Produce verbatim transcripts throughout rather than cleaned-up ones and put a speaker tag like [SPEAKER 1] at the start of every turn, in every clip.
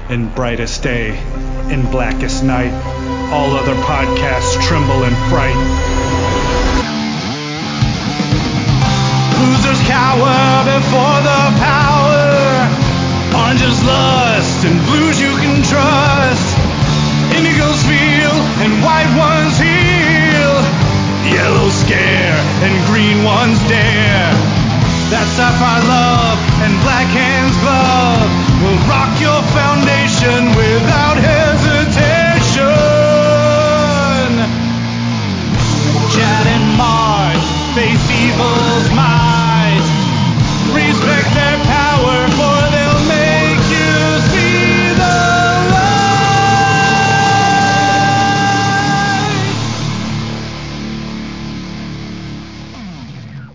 [SPEAKER 1] in brightest day, in blackest night. All other podcasts tremble in fright. Losers cower before the power. Oranges lust and blues you can trust. Indigos feel and white ones heal. Yellow scare and green ones dare. That sapphire love and black hands glove will rock your foundation without hesitation. Chad and Marge face evil's might. Respect their power, for they'll make you see the light.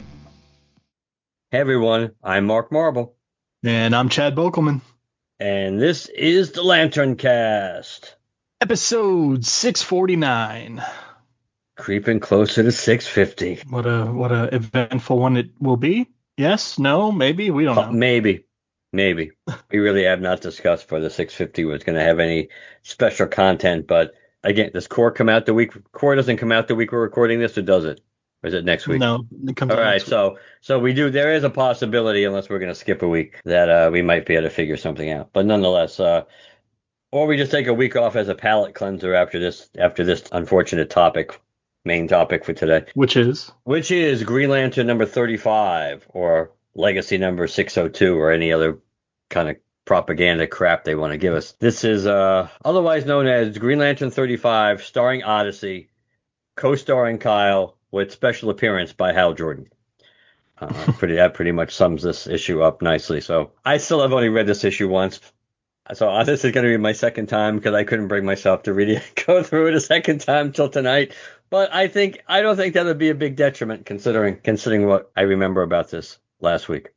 [SPEAKER 2] Hey everyone, I'm Mark Marble.
[SPEAKER 1] And I'm Chad Bokelman.
[SPEAKER 2] And this is the Lantern Cast.
[SPEAKER 1] Episode six forty-nine.
[SPEAKER 2] Creeping closer to six fifty.
[SPEAKER 1] What a what a eventful one it will be. Yes, no, maybe, we don't know.
[SPEAKER 2] Maybe, maybe. We really have not discussed whether six fifty was going to have any special content, but again, does Core come out the week? Core doesn't come out the week we're recording this, or does it? Or is it next week?
[SPEAKER 1] No, it comes
[SPEAKER 2] All
[SPEAKER 1] out
[SPEAKER 2] right,
[SPEAKER 1] next week.
[SPEAKER 2] so so we do. There is a possibility, unless we're going to skip a week, that uh, we might be able to figure something out. But nonetheless, uh, or we just take a week off as a palate cleanser after this after this unfortunate topic, main topic for today,
[SPEAKER 1] Which is?
[SPEAKER 2] which is Green Lantern number thirty-five or Legacy number six oh two or any other kind of propaganda crap they want to give us. This is uh, otherwise known as Green Lantern thirty-five, starring Odyssey, co-starring Kyle, with special appearance by Hal Jordan. Uh, pretty that pretty much sums this issue up nicely. So I still have only read this issue once. So uh, this is going to be my second time because I couldn't bring myself to read it, go through it a second time till tonight. But I think I don't think that would be a big detriment considering considering what I remember about this last week.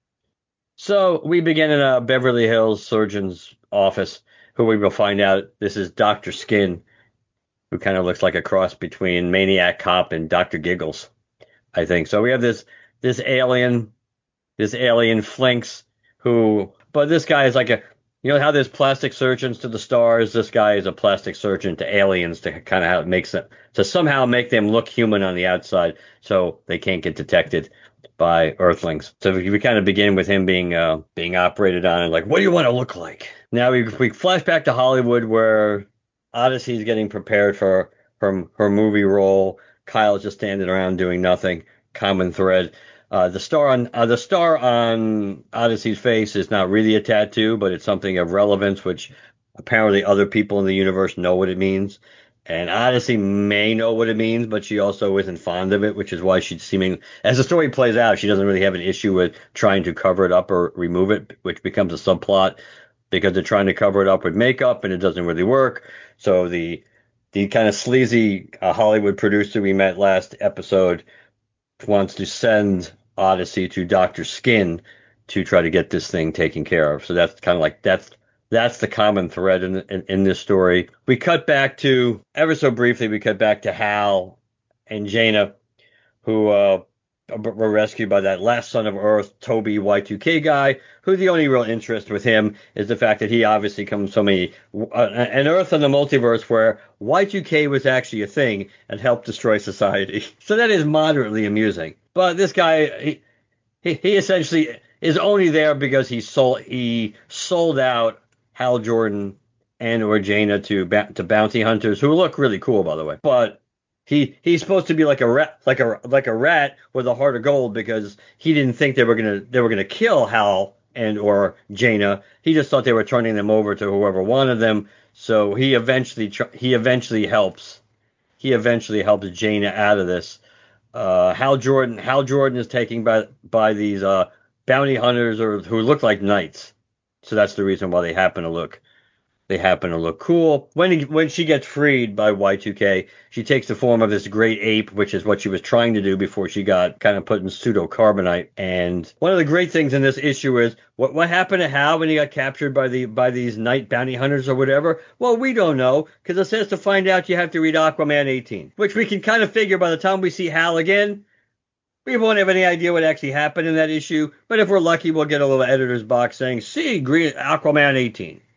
[SPEAKER 2] So we begin in a Beverly Hills surgeon's office, who we will find out this is Doctor Skin, who kind of looks like a cross between Maniac Cop and Doctor Giggles, I think. So we have this this alien, this alien Flinks, who, but this guy is like a, you know how there's plastic surgeons to the stars? This guy is a plastic surgeon to aliens to kind of how it makes them, to somehow make them look human on the outside so they can't get detected by Earthlings. So we, we kind of begin with him being uh, being operated on and like, what do you want to look like? Now we we flash back to Hollywood where Odyssey is getting prepared for her, her movie role. Kyle's just standing around doing nothing. Common thread. Uh, the star on uh, the star on Odyssey's face is not really a tattoo, but it's something of relevance, which apparently other people in the universe know what it means. And Odyssey may know what it means, but she also isn't fond of it, which is why she's seeming, as the story plays out, she doesn't really have an issue with trying to cover it up or remove it, which becomes a subplot because they're trying to cover it up with makeup and it doesn't really work. So the the kind of sleazy uh, Hollywood producer we met last episode wants to send Odyssey to Doctor Skin to try to get this thing taken care of. So that's kind of like that's that's the common thread in, in in this story. We cut back to ever so briefly. We cut back to Hal and Jaina, who uh, were rescued by that last son of Earth, Toby Y two K guy, who the only real interest with him is the fact that he obviously comes from a, uh, an Earth in the multiverse where Y two K was actually a thing and helped destroy society. So that is moderately amusing. But this guy, he, he, he essentially is only there because he sold he sold out Hal Jordan and or Jaina to to bounty hunters who look really cool, by the way. But He he's supposed to be like a rat, like a like a rat with a heart of gold because he didn't think they were gonna they were gonna kill Hal and or Jaina. He just thought they were turning them over to whoever wanted them. So he eventually tr- he eventually helps he eventually helps Jaina out of this. Uh, Hal Jordan Hal Jordan is taken by by these uh, bounty hunters or who look like knights. So that's the reason why they happen to look. They happen to look cool. When he, when she gets freed by Y two K, she takes the form of this great ape, which is what she was trying to do before she got kind of put in pseudo-carbonite. And one of the great things in this issue is what what happened to Hal when he got captured by the by these night bounty hunters or whatever? Well, we don't know because it says to find out you have to read Aquaman eighteen, which we can kind of figure by the time we see Hal again. We won't have any idea what actually happened in that issue, but if we're lucky, we'll get a little editor's box saying, see, Green Aquaman eighteen.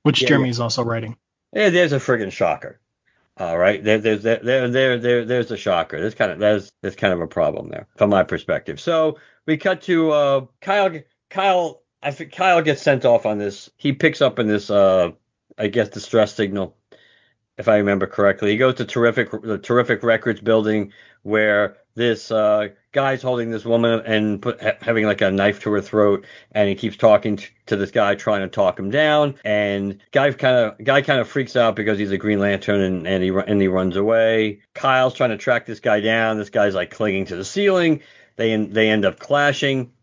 [SPEAKER 3] which
[SPEAKER 2] Yeah,
[SPEAKER 3] Jeremy
[SPEAKER 2] yeah.
[SPEAKER 3] is also writing.
[SPEAKER 2] Yeah, there's a friggin' shocker. All right, there, there's there, there, there, there, there's a shocker. There's kind of there's there's kind of a problem there from my perspective. So we cut to uh, Kyle. Kyle, I think Kyle gets sent off on this. He picks up in this, uh, I guess, distress signal, if I remember correctly. He goes to terrific the terrific records building where this uh, guy's holding this woman and put, ha- having like a knife to her throat, and he keeps talking t- to this guy, trying to talk him down. And guy kind of guy kind of freaks out because he's a Green Lantern, and, and he and he runs away. Kyle's trying to track this guy down. This guy's like clinging to the ceiling. They they end up clashing.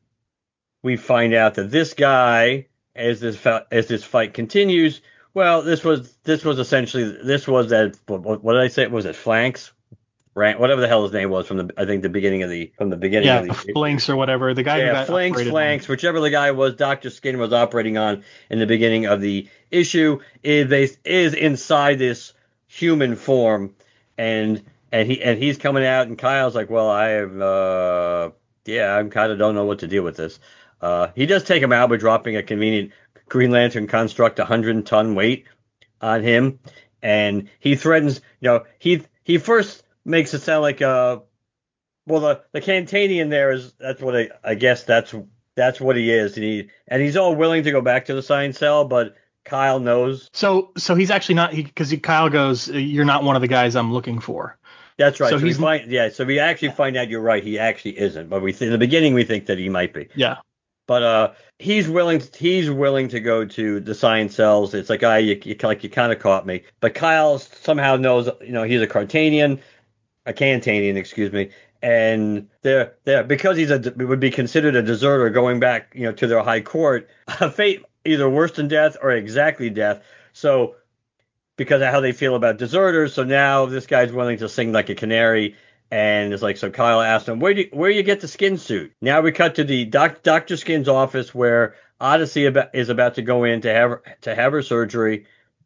[SPEAKER 2] We find out that this guy, as this as this fight continues, well, this was this was essentially this was that what, what did I say? Was it Flanks? Right, whatever the hell his name was from the I think the beginning of the from the beginning
[SPEAKER 3] Yeah,
[SPEAKER 2] of the
[SPEAKER 3] Flinks or whatever. The guy who
[SPEAKER 2] yeah
[SPEAKER 3] got
[SPEAKER 2] Flanks
[SPEAKER 3] operated on.
[SPEAKER 2] Flanks whichever the guy was Doctor Skin was operating on in the beginning of the issue is they, is inside this human form, and and he and he's coming out, and Kyle's like, well, I have uh yeah I kind of don't know what to do with this. Uh, he does take him out by dropping a convenient Green Lantern construct one hundred ton weight on him, and he threatens, you know, he he first makes it sound like uh well the the Cantanian there is that's what I I guess that's that's what he is, and he and he's all willing to go back to the science cell, but Kyle knows.
[SPEAKER 3] So so he's actually not because Kyle goes, you're not one of the guys I'm looking for.
[SPEAKER 2] That's right.
[SPEAKER 3] So
[SPEAKER 2] So, we
[SPEAKER 3] he's
[SPEAKER 2] find yeah. So we actually find out you're right. He actually isn't, but we th- in the beginning we think that he might be.
[SPEAKER 3] yeah.
[SPEAKER 2] But uh, he's willing. He's willing to go to the science cells. It's like, I, you, you like you kind of caught me. But Kyle somehow knows. You know, he's a Cartanian, a Cantanian, excuse me. And they're they're because he's a would be considered a deserter going back, you know, to their high court. A fate either worse than death or exactly death. So because of how they feel about deserters. So now this guy's willing to sing like a canary. And it's like, so Kyle asked him, where do you, where do you get the skin suit? Now we cut to the doc, Doctor Skin's office where Odyssey about, is about to go in to have her, to have her surgery.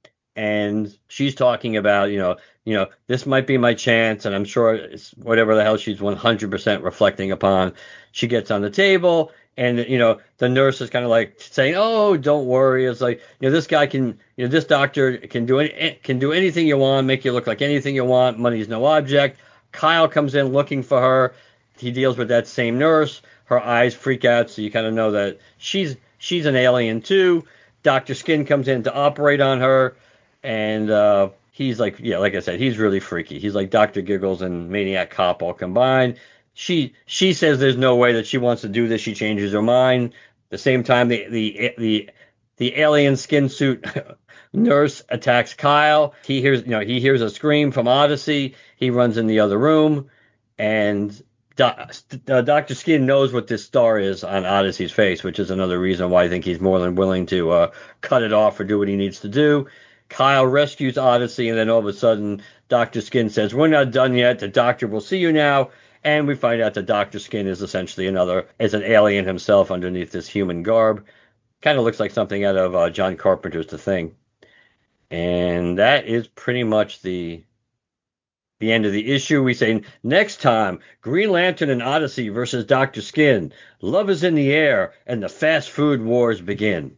[SPEAKER 2] And she's talking about, you know, you know, this might be my chance. And I'm sure it's whatever the hell she's one hundred percent reflecting upon. She gets on the table, and, you know, the nurse is kind of like saying, oh, don't worry. It's like, you know, this guy can, you know, this doctor can do any, can do anything you want, make you look like anything you want. Money's no object. Kyle comes in looking for her. He deals with that same nurse. Her eyes freak out, so you kind of know that she's she's an alien too. Doctor Skin comes in to operate on her, and uh, he's like, yeah, like I said, he's really freaky. He's like Doctor Giggles and Maniac Cop all combined. She she says there's no way that she wants to do this. She changes her mind. At the same time, the the the the alien skin suit nurse attacks Kyle. He hears, you know, he hears a scream from Odyssey. He runs in the other room, and Do- uh, Doctor Skin knows what this star is on Odyssey's face, which is another reason why I think he's more than willing to uh, cut it off or do what he needs to do. Kyle rescues Odyssey, and then all of a sudden, Doctor Skin says, "We're not done yet. The Doctor will see you now." And we find out that Doctor Skin is essentially another, is an alien himself underneath this human garb. Kind of looks like something out of uh, John Carpenter's The Thing. And that is pretty much the the end of the issue. We say next time, Green Lantern and Odyssey versus Doctor Skin. Love is in the air, and the fast food wars begin.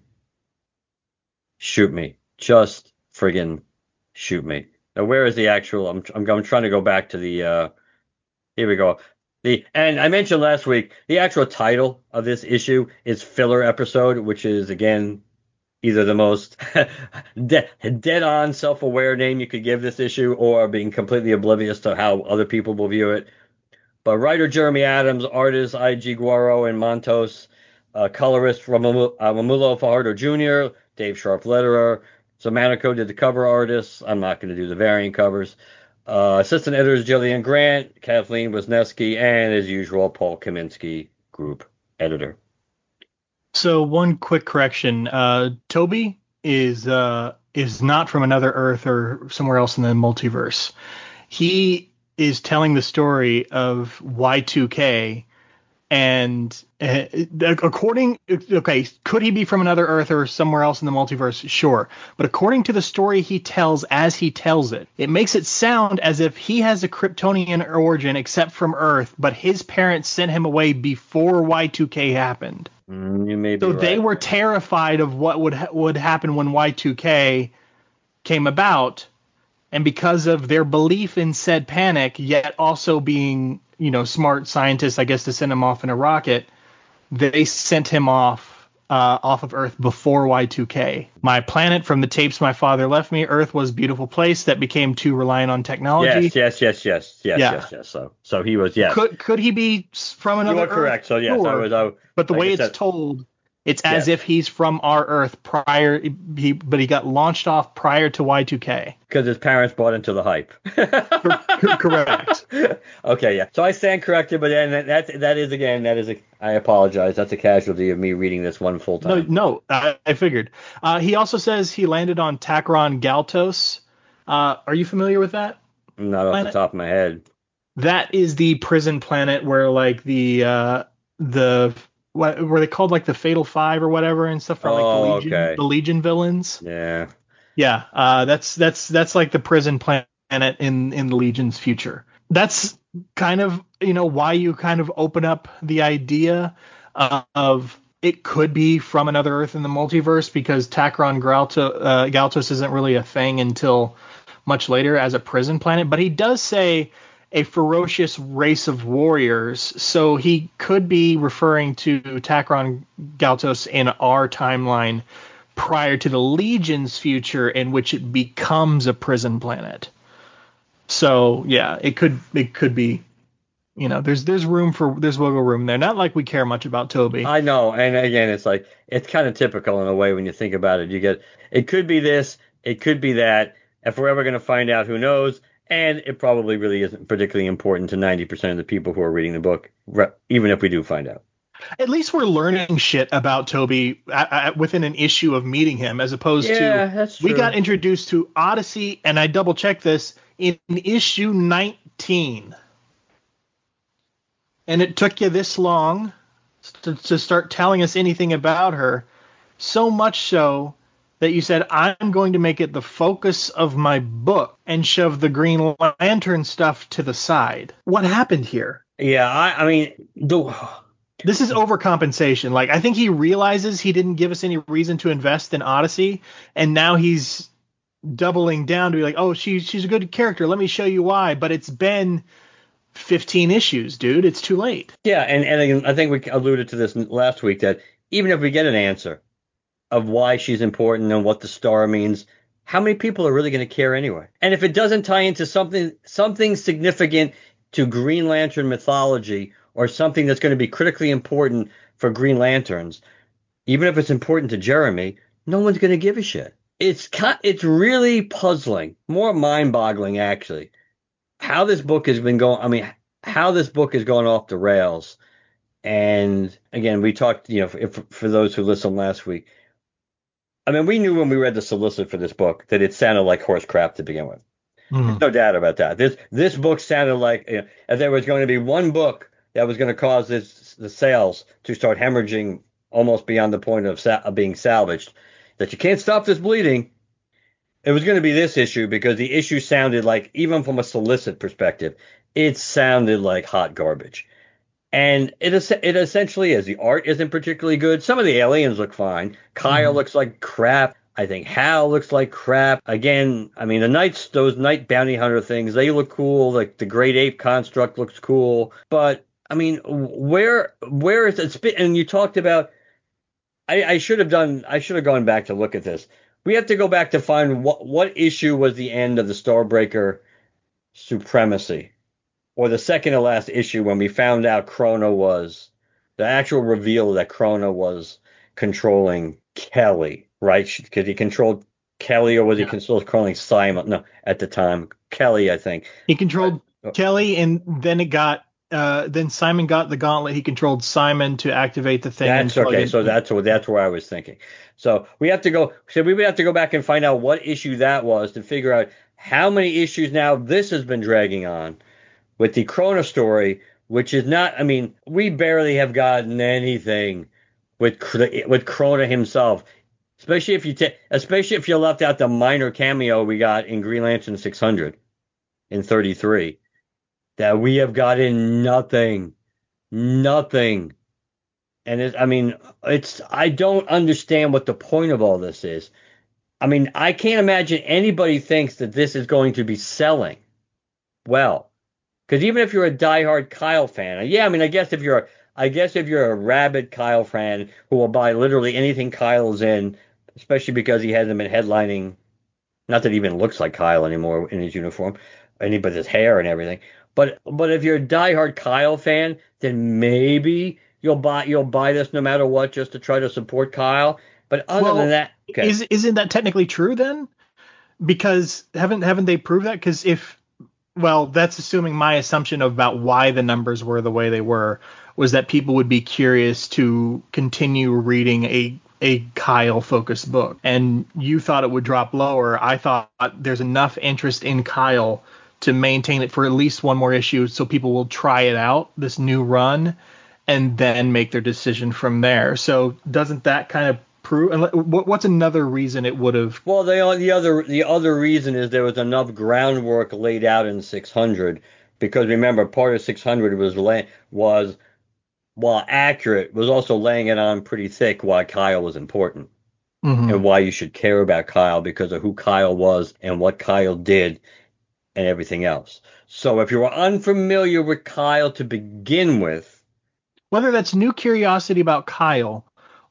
[SPEAKER 2] Shoot me. Just friggin' shoot me. Now, where is the actual? I'm I'm, I'm trying to go back to the. Uh, here we go. The and I mentioned last week the actual title of this issue is filler episode, which is again either the most de- dead-on self-aware name you could give this issue, or being completely oblivious to how other people will view it. But writer Jeremy Adams, artist I G Guaro and Montos, uh, colorist Romulo, uh, Romulo Fajardo Junior, Dave Sharp letterer, Zamanico did the cover artists. I'm not going to do the variant covers. Uh, assistant editors Jillian Grant, Kathleen Wisniewski, and as usual, Paul Kaminsky, group editor.
[SPEAKER 3] So one quick correction: uh, Toby is uh, is not from another Earth or somewhere else in the multiverse. He is telling the story of Y two K, and uh, according, okay, could he be from another Earth or somewhere else in the multiverse? Sure, but according to the story he tells as he tells it, it makes it sound as if he has a Kryptonian origin except from Earth, but his parents sent him away before Y two K happened.
[SPEAKER 2] Mm, you may be
[SPEAKER 3] So
[SPEAKER 2] right.
[SPEAKER 3] they were terrified of what would ha- would happen when Y two K came about, and because of their belief in said panic, yet also being, you know, smart scientists, I guess, to send him off in a rocket, they sent him off uh, off of Earth before Y two K. My planet, from the tapes my father left me, Earth was a beautiful place that became too reliant on technology.
[SPEAKER 2] Yes, yes, yes, yes, yes,
[SPEAKER 3] Yeah.
[SPEAKER 2] yes, yes. So, so he was, yes.
[SPEAKER 3] Could could he be s- from
[SPEAKER 2] You
[SPEAKER 3] another
[SPEAKER 2] are correct.
[SPEAKER 3] Earth?
[SPEAKER 2] So, yes, I
[SPEAKER 3] Sure.
[SPEAKER 2] was, I,
[SPEAKER 3] But the
[SPEAKER 2] like
[SPEAKER 3] way
[SPEAKER 2] I
[SPEAKER 3] it's
[SPEAKER 2] said,
[SPEAKER 3] told, it's as
[SPEAKER 2] yes.
[SPEAKER 3] if he's from our Earth prior, he, but he got launched off prior to Y two K.
[SPEAKER 2] Because his parents bought into the hype.
[SPEAKER 3] Correct.
[SPEAKER 2] Okay, yeah. So I stand corrected, but then that, that that is again that is a I apologize. That's a casualty of me reading this one full
[SPEAKER 3] No,
[SPEAKER 2] time.
[SPEAKER 3] no, I, I figured. Uh, he also says he landed on Takron Galtos. Uh, are you familiar with that
[SPEAKER 2] Not off the
[SPEAKER 3] planet?
[SPEAKER 2] top of my head.
[SPEAKER 3] That is the prison planet where like the uh, the what were they called, like the Fatal Five or whatever and stuff, for like the
[SPEAKER 2] Oh,
[SPEAKER 3] Legion,
[SPEAKER 2] okay.
[SPEAKER 3] the Legion villains.
[SPEAKER 2] Yeah.
[SPEAKER 3] Yeah, uh, that's that's that's like the prison planet in in the Legion's future. That's kind of, you know, why you kind of open up the idea uh, of it could be from another Earth in the multiverse, because Takron Galto, uh, Galtos isn't really a thing until much later as a prison planet. But he does say a ferocious race of warriors, so he could be referring to Takron Galtos in our timeline prior to the Legion's future, in which it becomes a prison planet. So yeah, it could it could be, you know, there's there's room for there's wiggle room there. Not like we care much about Toby.
[SPEAKER 2] I know, and again, it's like it's kind of typical in a way when you think about it. You get it could be this, it could be that. If we're ever going to find out, who knows? And it probably really isn't particularly important to ninety percent of the people who are reading the book, re- even if we do find out.
[SPEAKER 3] At least we're learning shit about Toby at, at, within an issue of meeting him, as opposed
[SPEAKER 2] Yeah,
[SPEAKER 3] to
[SPEAKER 2] that's
[SPEAKER 3] we
[SPEAKER 2] true.
[SPEAKER 3] got introduced to Odyssey, and I double checked this in issue nineteen, and it took you this long to, to start telling us anything about her. So much so that you said, I'm going to make it the focus of my book and shove the Green Lantern stuff to the side. What happened here?
[SPEAKER 2] Yeah, I, I mean, the,
[SPEAKER 3] This is overcompensation. Like, I think he realizes he didn't give us any reason to invest in Odyssey, and now he's doubling down to be like, oh, she's she's a good character. Let me show you why. But it's been fifteen issues, dude. It's too late.
[SPEAKER 2] yeah, and and again, I think we alluded to this last week that even if we get an answer of why she's important and what the star means, how many people are really going to care anyway? And if it doesn't tie into something something significant to Green Lantern mythology or something that's going to be critically important for Green Lanterns, even if it's important to Jeremy, no one's going to give a shit. It's it's really puzzling, more mind-boggling actually, how this book has been going. I mean, how this book has gone off the rails. And again, we talked, you know, if, for those who listened last week, I mean, we knew when we read the solicit for this book that it sounded like horse crap to begin with.
[SPEAKER 3] Mm.
[SPEAKER 2] No doubt about that. This this book sounded like, you know, if there was going to be one book that was going to cause this the sales to start hemorrhaging almost beyond the point of, sa- of being salvaged, that you can't stop this bleeding. It was going to be this issue because the issue sounded like, even from a solicit perspective, it sounded like hot garbage. And it is, it essentially is. The art isn't particularly good. Some of the aliens look fine. Kyle
[SPEAKER 3] Mhm.
[SPEAKER 2] looks like crap. I think Hal looks like crap. Again, I mean, the knights, those night bounty hunter things, they look cool. Like the great ape construct looks cool. But I mean, where where is it? And you talked about. I, I should have done. I should have gone back to look at this. We have to go back to find what what issue was the end of the Starbreaker supremacy, or the second to last issue when we found out Krona was the actual reveal that Krona was controlling Kelly, right? Because he controlled Kelly, or was he
[SPEAKER 3] Yeah.
[SPEAKER 2] controlling Simon? No, at the time, Kelly, I think.
[SPEAKER 3] He controlled
[SPEAKER 2] But,
[SPEAKER 3] Kelly, and then it got uh, then Simon got the gauntlet. He controlled Simon to activate the thing and
[SPEAKER 2] that's
[SPEAKER 3] plug
[SPEAKER 2] okay.
[SPEAKER 3] it.
[SPEAKER 2] So that's what that's where I was thinking. So we have to go. So we would have to go back and find out what issue that was to figure out how many issues now this has been dragging on with the Krona story, which is not. I mean, we barely have gotten anything with with Krona himself, especially if you ta- especially if you left out the minor cameo we got in Green Lantern six hundred in thirty-three. That we have gotten nothing, nothing And it, I mean, it's I don't understand what the point of all this is. I mean, I can't imagine anybody thinks that this is going to be selling well. Because even if you're a diehard Kyle fan, yeah, I mean, I guess if you're, I guess if you're a rabid Kyle fan who will buy literally anything Kyle's in, especially because he hasn't been headlining, not that he even looks like Kyle anymore in his uniform, any but his hair and everything. But but if you're a diehard Kyle fan, then maybe you'll buy you'll buy this no matter what just to try to support Kyle. But other than
[SPEAKER 3] Well,
[SPEAKER 2] that, okay.
[SPEAKER 3] is isn't that technically true then? Because haven't haven't they proved that? Because if well, that's assuming my assumption about why the numbers were the way they were was that people would be curious to continue reading a a Kyle focused book, and you thought it would drop lower. I thought there's enough interest in Kyle to maintain it for at least one more issue, so people will try it out, this new run, and then make their decision from there. So doesn't that kind of prove? What's another reason it would have?
[SPEAKER 2] Well, the the other the other reason is there was enough groundwork laid out in six hundred because remember part of six hundred was lay, was while accurate was also laying it on pretty thick why Kyle was important
[SPEAKER 3] Mm-hmm.
[SPEAKER 2] and why you should care about Kyle because of who Kyle was and what Kyle did and everything else. So if you were unfamiliar with Kyle to begin with,
[SPEAKER 3] whether that's new curiosity about Kyle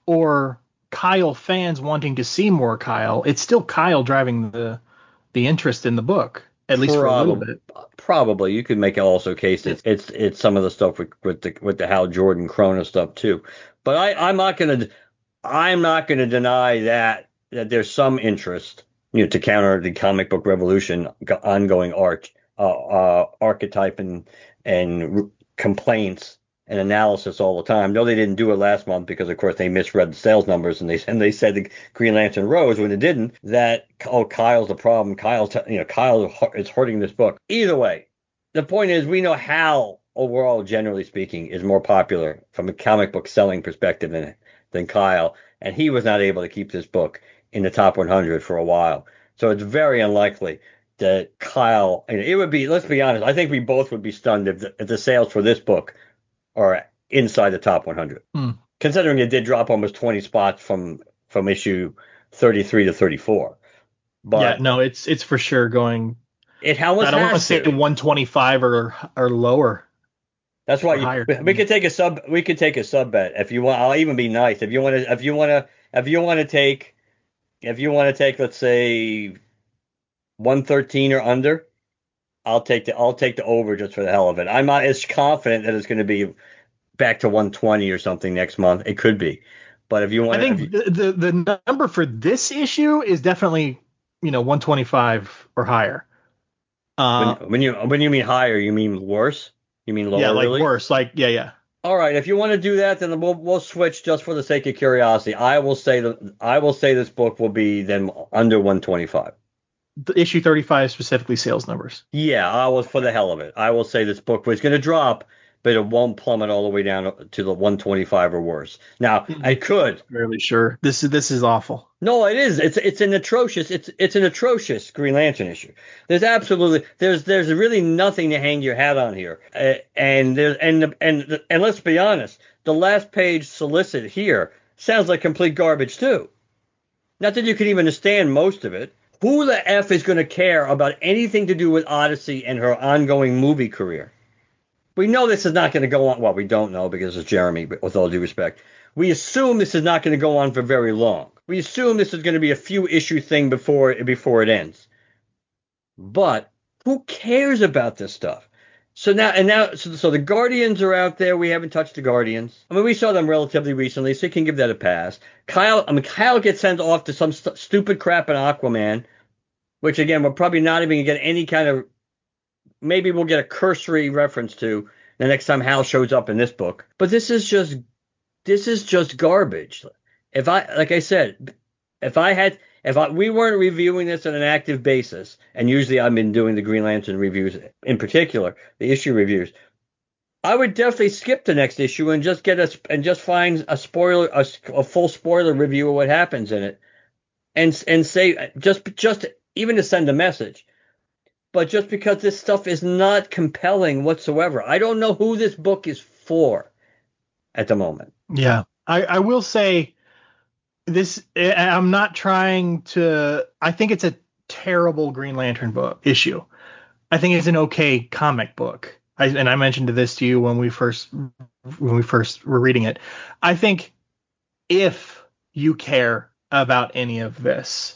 [SPEAKER 3] or Kyle fans wanting to see more Kyle, it's still Kyle driving the the interest in the book, at least for a little
[SPEAKER 2] probably
[SPEAKER 3] bit.
[SPEAKER 2] probably you could make also a case that it's it's some of the stuff with, with the with the Hal Jordan Krona stuff too. But I I'm not gonna I'm not gonna deny that that there's some interest, you know, to counter the comic book revolution ongoing arch uh, uh archetype and and complaints and analysis all the time. No, they didn't do it last month because, of course, they misread the sales numbers and they and they said the Green Lantern rose when it didn't. That oh, Kyle's the problem. Kyle's you know Kyle is hurting this book. Either way, the point is we know Hal overall, generally speaking, is more popular from a comic book selling perspective than than Kyle, and he was not able to keep this book in the top one hundred for a while. So it's very unlikely that Kyle. And it would be. Let's be honest. I think we both would be stunned if the, if the sales for this book are inside the top one hundred,
[SPEAKER 3] Hmm.
[SPEAKER 2] considering it did drop almost twenty spots from from issue thirty-three to thirty-four. But
[SPEAKER 3] yeah, no, it's it's for sure going.
[SPEAKER 2] It almost
[SPEAKER 3] I don't want to
[SPEAKER 2] has
[SPEAKER 3] say
[SPEAKER 2] to.
[SPEAKER 3] one twenty-five or or lower.
[SPEAKER 2] That's why
[SPEAKER 3] or
[SPEAKER 2] you,
[SPEAKER 3] higher.
[SPEAKER 2] we, we could take a sub. We could take a sub bet if you want. I'll even be nice if you want to. If you want to. If you want to take. If you want to take, let's say, one thirteen or under, I'll take the. I'll take the over just for the hell of it. I'm not as confident that it's going to be back to one twenty or something next month. It could be, but if you want,
[SPEAKER 3] I think
[SPEAKER 2] you,
[SPEAKER 3] the, the the number for this issue is definitely you know one twenty-five or higher. Uh,
[SPEAKER 2] when when you when you mean higher, you mean worse? You mean
[SPEAKER 3] yeah,
[SPEAKER 2] lower,
[SPEAKER 3] like
[SPEAKER 2] really?
[SPEAKER 3] worse, like yeah, yeah.
[SPEAKER 2] All right, if you want to do that, then we'll we'll switch just for the sake of curiosity. I will say that I will say this book will be then under one twenty-five.
[SPEAKER 3] The issue thirty-five specifically sales numbers.
[SPEAKER 2] Yeah, I will for the hell of it. I will say this book was going to drop, but it won't plummet all the way down to the one twenty-five or worse. Now, I could.
[SPEAKER 3] Fairly sure. This is this is awful.
[SPEAKER 2] No, it is. It's it's an atrocious. It's it's an atrocious Green Lantern issue. There's absolutely there's there's really nothing to hang your hat on here. Uh, and there's and and and let's be honest, the last page solicit here sounds like complete garbage too. Not that you can even understand most of it. Who the F is going to care about anything to do with Odyssey and her ongoing movie career? We know this is not going to go on. Well, we don't know because it's Jeremy, but with all due respect. We assume this is not going to go on for very long. We assume this is going to be a few issue thing before before it ends. But who cares about this stuff? So now and now, so, so the Guardians are out there. We haven't touched the Guardians. I mean, we saw them relatively recently, so you can give that a pass. Kyle, I mean, Kyle gets sent off to some st- stupid crap in Aquaman, which again, we're probably not even going to get any kind of. Maybe we'll get a cursory reference to the next time Hal shows up in this book. But this is just this is just garbage. If I, like I said, if I had, if I, we weren't reviewing this on an active basis, and usually I've been doing the Green Lantern reviews in particular, the issue reviews, I would definitely skip the next issue and just get a and just find a spoiler, a, a full spoiler review of what happens in it, and and say just just even to send a message. But just because this stuff is not compelling whatsoever, I don't know who this book is for at the moment.
[SPEAKER 3] Yeah, I, I will say this. I'm not trying to. I think it's a terrible Green Lantern book issue. I think it's an okay comic book. I, and I mentioned this to you when we first when we first were reading it. I think if you care about any of this,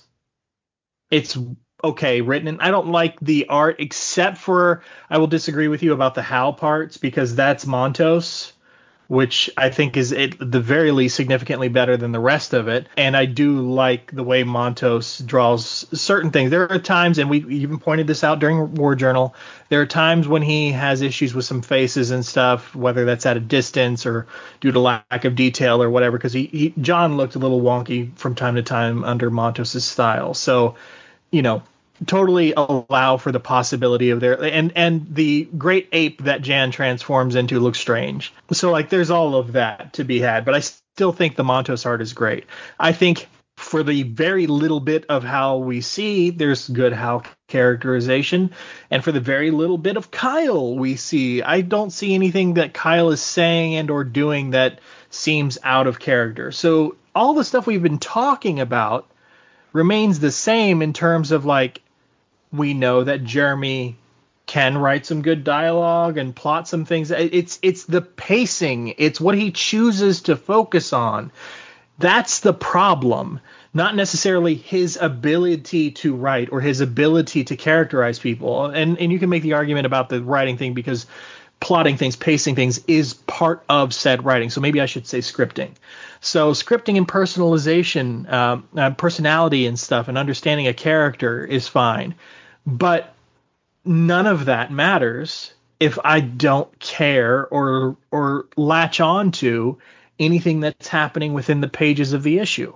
[SPEAKER 3] it's okay written. And I don't like the art, except for I will disagree with you about the Hal parts because that's Montos, which I think is at the very least significantly better than the rest of it. And I do like the way Montos draws certain things. There are times, and we even pointed this out during War Journal, there are times when he has issues with some faces and stuff, whether that's at a distance or due to lack of detail or whatever, because he, he John looked a little wonky from time to time under Montos's style. So, you know, totally allow for the possibility of there and and the great ape that Jan transforms into looks strange. So like there's all of that to be had, but I still think the Montos art is great. I think for the very little bit of how we see, there's good Hal characterization, and for the very little bit of Kyle we see, I don't see anything that Kyle is saying and or doing that seems out of character. So all the stuff we've been talking about remains the same in terms of like we know that Jeremy can write some good dialogue and plot some things. It's it's the pacing. It's what he chooses to focus on. That's the problem, not necessarily his ability to write or his ability to characterize people. And and you can make the argument about the writing thing because plotting things, pacing things is part of said writing. So maybe I should say scripting. So scripting and personalization, um, uh, personality and stuff, and understanding a character is fine. But none of that matters if I don't care or or latch on to anything that's happening within the pages of the issue,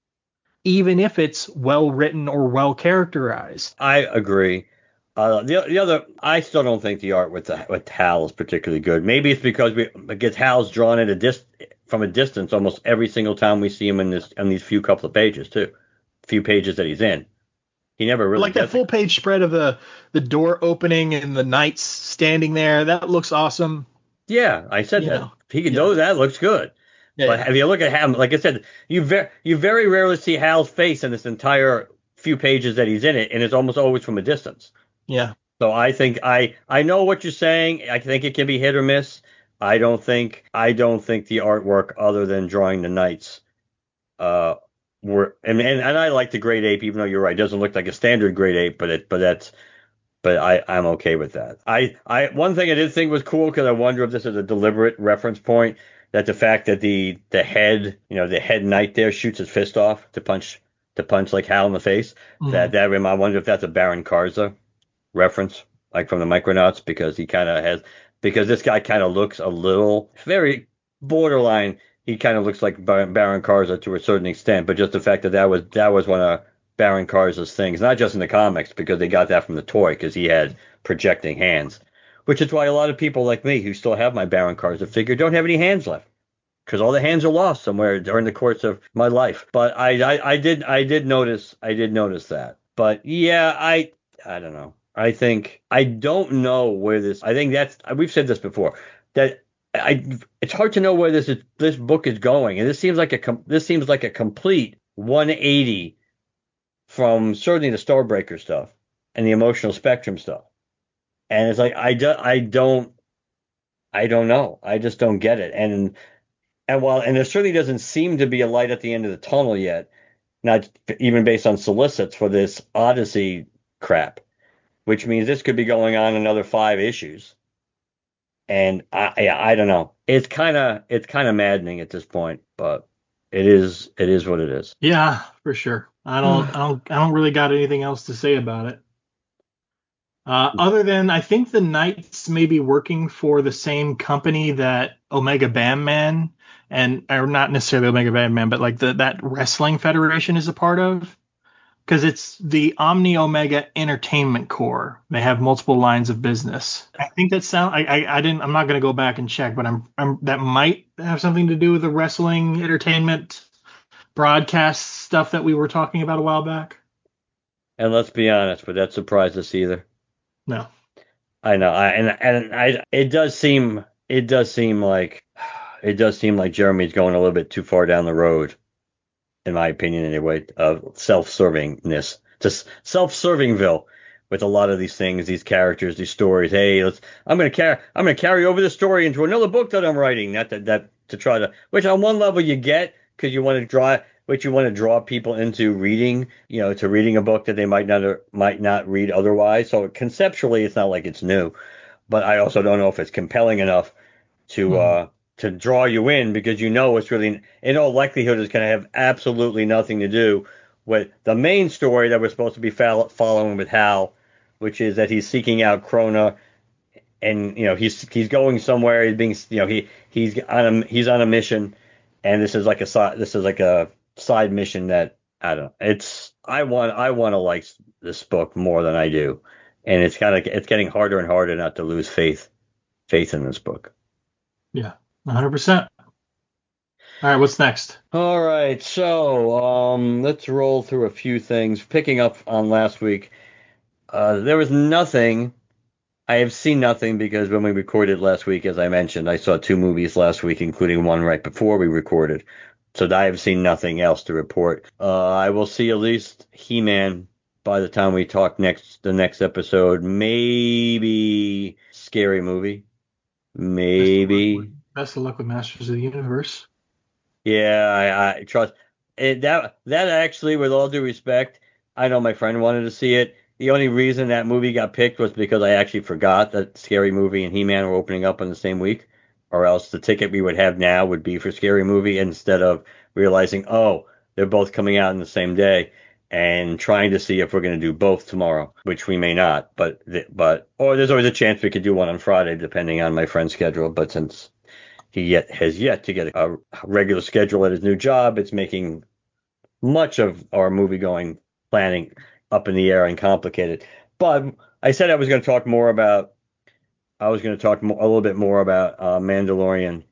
[SPEAKER 3] even if it's well written or well characterized.
[SPEAKER 2] I agree. Uh, the the other, I still don't think the art with the, with Hal is particularly good. Maybe it's because we because Hal's drawn at a dis from a distance almost every single time we see him in this in these few couple of pages too, few pages that he's in. He never really
[SPEAKER 3] Like that
[SPEAKER 2] gets it.
[SPEAKER 3] full page spread of the the door opening and the knights standing there, that looks awesome.
[SPEAKER 2] Yeah, I said
[SPEAKER 3] You
[SPEAKER 2] that.
[SPEAKER 3] know,
[SPEAKER 2] He can
[SPEAKER 3] yeah,
[SPEAKER 2] know that looks good.
[SPEAKER 3] yeah,
[SPEAKER 2] But
[SPEAKER 3] yeah,
[SPEAKER 2] if you look at Hal, like I said, you very you very rarely see Hal's face in this entire few pages that he's in it, and it's almost always from a distance.
[SPEAKER 3] yeah.
[SPEAKER 2] So I think I I know what you're saying. I think it can be hit or miss. I don't think I don't think the artwork other than drawing the knights uh were and and, and I like the Great Ape, even though you're right, it doesn't look like a standard Great Ape, but it but that's but I I'm okay with that. I I one thing I did think was cool because I wonder if this is a deliberate reference point that the fact that the the head you know the head knight there shoots his fist off to punch to punch like Hal in the face. That
[SPEAKER 3] Mm.
[SPEAKER 2] that I wonder if that's a Baron Karza reference, like from the Micronauts, because he kind of has, because this guy kind of looks a little, very borderline. He kind of looks like Baron Karza to a certain extent, but just the fact that that was that was one of Baron Karza's things, not just in the comics, because they got that from the toy, because he had projecting hands, which is why a lot of people like me who still have my Baron Karza figure don't have any hands left. Because all the hands are lost somewhere during the course of my life, but I, I, I did, I did notice, I did notice that. But yeah, I, I don't know. I think I don't know where this. I think that's we've said this before that I. It's hard to know where this is, this book is going, and this seems like a this seems like a complete one eighty from certainly the Starbreaker stuff and the emotional spectrum stuff. And it's like I do, I don't I don't know. I just don't get it. And and while and there certainly doesn't seem to be a light at the end of the tunnel yet, not even based on solicits for this Odyssey crap, which means this could be going on another five issues. And I, I, I don't know. It's kind of, it's kind of maddening at this point, but it is, it is what it is.
[SPEAKER 3] Yeah, for sure. I don't, I don't, I don't really got anything else to say about it. Uh, other than I think the Knights may be working for the same company that Omega Bam Man and or not necessarily Omega Bam Man, but like the that wrestling federation is a part of. Because it's the Omni Omega Entertainment Corps. They have multiple lines of business. I think that sound. I, I I didn't. I'm not going to go back and check, but I'm, I'm that might have something to do with the wrestling entertainment broadcast stuff that we were talking about a while back.
[SPEAKER 2] And let's be honest, would that surprise us either?
[SPEAKER 3] No.
[SPEAKER 2] I know. I, and, and I, it does seem, it does seem like it does seem like Jeremy's going a little bit too far down the road, in my opinion, anyway, of self-servingness, just self-servingville with a lot of these things, these characters, these stories. Hey, let's. I'm gonna carry. I'm gonna carry over the story into another book that I'm writing. Not that that to try to. Which on one level you get because you want to draw. Which you want to draw people into reading. You know, to reading a book that they might not might not read otherwise. So conceptually, it's not like it's new. But I also don't know if it's compelling enough to
[SPEAKER 4] Hmm.
[SPEAKER 2] uh to draw you in, because you know it's really in all likelihood is going to have absolutely nothing to do with the main story that we're supposed to be follow- following with Hal, which is that he's seeking out Krona, and you know he's he's going somewhere. He's being you know he he's on a he's on a mission, and this is like a side this is like a side mission that I don't know. It's I want I want to like this book more than I do, and it's kind of it's getting harder and harder not to lose faith faith in this book.
[SPEAKER 4] Yeah, one hundred percent. All right, what's next?
[SPEAKER 2] All right, so um, let's roll through a few things. Picking up on last week, uh, there was nothing. I have seen nothing because when we recorded last week, as I mentioned, I saw two movies last week, including one right before we recorded. So I have seen nothing else to report. Uh, I will see at least He-Man by the time we talk next, the next episode. Maybe Scary Movie. Maybe.
[SPEAKER 4] Best of luck with Masters of the Universe.
[SPEAKER 2] Yeah, I, I trust it, that. That actually, with all due respect, I know my friend wanted to see it. The only reason that movie got picked was because I actually forgot that Scary Movie and He-Man were opening up in the same week, or else the ticket we would have now would be for Scary Movie instead of realizing, oh, they're both coming out in the same day, and trying to see if we're going to do both tomorrow, which we may not, but but or there's always a chance we could do one on Friday depending on my friend's schedule. But since he yet has yet to get a regular schedule at his new job, it's making much of our movie going planning up in the air and complicated. But I said I was going to talk more about I was going to talk more, a little bit more about uh, Mandalorian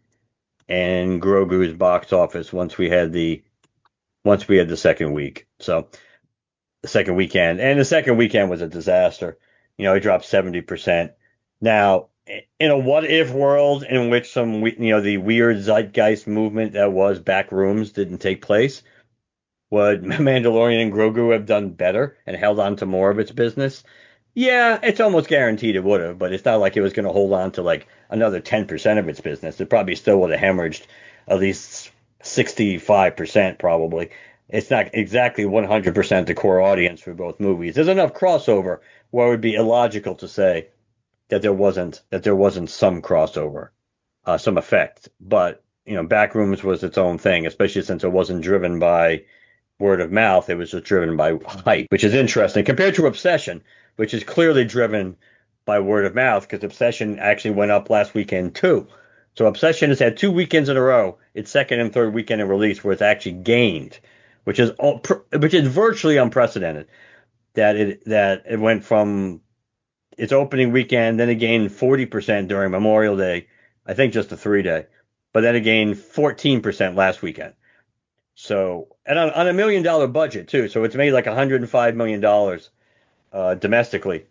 [SPEAKER 2] and Grogu's box office once we had the once we had the second week. So the second weekend, and the second weekend was a disaster. You know, it dropped seventy percent. Now, in a what if world in which some, you know, the weird zeitgeist movement that was Backrooms didn't take place, would Mandalorian and Grogu have done better and held on to more of its business? Yeah, it's almost guaranteed it would have, but it's not like it was going to hold on to like another ten percent of its business. It probably still would have hemorrhaged at least sixty-five percent probably. It's not exactly one hundred percent the core audience for both movies. There's enough crossover where it would be illogical to say that there wasn't that there wasn't some crossover, uh, some effect. But you know, Backrooms was its own thing, especially since it wasn't driven by word of mouth. It was just driven by hype, which is interesting compared to Obsession, which is clearly driven by word of mouth, because Obsession actually went up last weekend too. So Obsession has had two weekends in a row, its second and third weekend in release, where it's actually gained, which is which is virtually unprecedented. That it that it went from its opening weekend, then it gained forty percent during Memorial Day, I think just a three day, but then it gained fourteen percent last weekend. So, and on, on a million dollar budget too. So it's made like one hundred five million dollars uh, domestically,